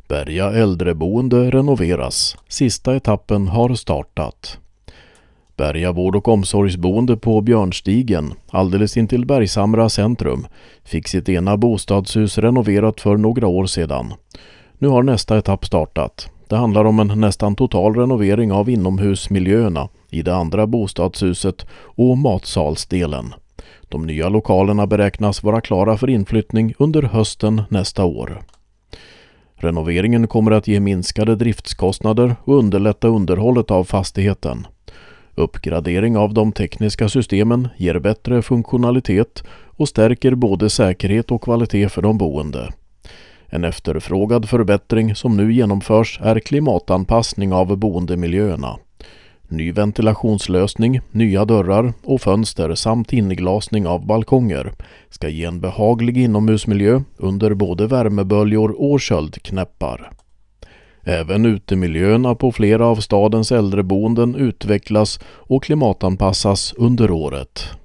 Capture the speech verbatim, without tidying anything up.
Berga äldreboende renoveras. Sista etappen har startat. Berga vård- och omsorgsboende på Björnstigen, alldeles intill Bergshamra centrum, fick sitt ena bostadshus renoverat för några år sedan. Nu har nästa etapp startat. Det handlar om en nästan total renovering av inomhusmiljöerna i det andra bostadshuset och matsalsdelen. De nya lokalerna beräknas vara klara för inflyttning under hösten nästa år. Renoveringen kommer att ge minskade driftskostnader och underlätta underhållet av fastigheten. Uppgradering av de tekniska systemen ger bättre funktionalitet och stärker både säkerhet och kvalitet för de boende. En efterfrågad förbättring som nu genomförs är klimatanpassning av boendemiljöerna. Ny ventilationslösning, nya dörrar och fönster samt inglasning av balkonger ska ge en behaglig inomhusmiljö under både värmeböljor och köldknäppar. Även utemiljöerna på flera av stadens äldreboenden utvecklas och klimatanpassas under året.